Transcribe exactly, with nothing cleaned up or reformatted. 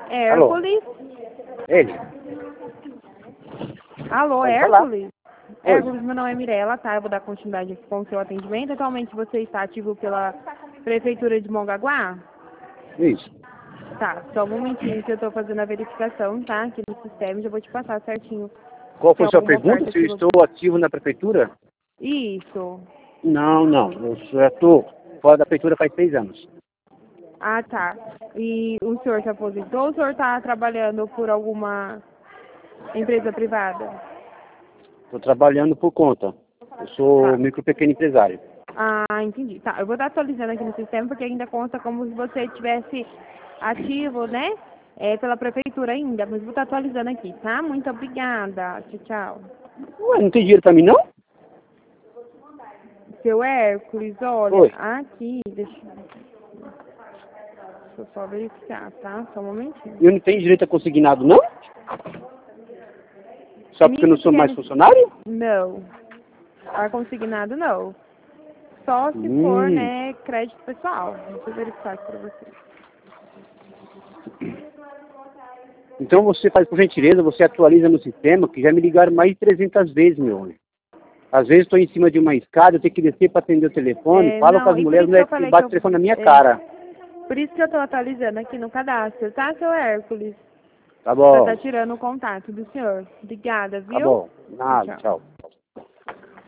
Alô? Hércules? Ele? Alô, Pode Hércules? Oi. Hércules, meu nome é Mirella, tá? Eu vou dar continuidade aqui com o seu atendimento. Atualmente você está ativo pela Prefeitura de Mongaguá? Isso. Tá, só um momentinho que eu tô fazendo a verificação, tá? Aqui no sistema, já vou te passar certinho. Qual Tem foi a sua alguma pergunta? oferta Se eu que você... estou ativo na prefeitura? Isso. Não, não. Eu já estou fora da prefeitura faz seis anos. Ah, tá. E o senhor se aposentou ou o senhor tá trabalhando por alguma empresa privada? Estou trabalhando por conta. Eu sou Tá. micro pequeno empresário. Ah, entendi. Tá, eu vou estar atualizando aqui no sistema porque ainda consta como se você estivesse ativo, né? É, pela prefeitura ainda, mas vou estar atualizando aqui, tá? Muito obrigada. Tchau, tchau. Ué, não tem dinheiro pra mim, não? Seu Hércules, olha, Oi. aqui, deixa, deixa eu só verificar, tá? Só um momentinho. Eu não tenho direito a consignado, não? Só porque eu não sou mais Pequeno- funcionário? Não. Ar consignado, não. Só se for, Hum. né, crédito pessoal. Deixa eu verificar aqui pra você. Então você faz por gentileza, você atualiza no sistema, que já me ligaram mais de trezentas vezes, meu homem. Às vezes estou em cima de uma escada, eu tenho que descer para atender o telefone, É, falo com não, as e por mulheres, isso que eu mulher que falei que bate o eu... telefone na minha é, cara. por isso que eu tô atualizando aqui no cadastro, tá, seu Hércules? Tá Pra tá bom, tirando o contato do senhor. Obrigada, tá viu? bom. Tchau, Nada, tchau. tchau.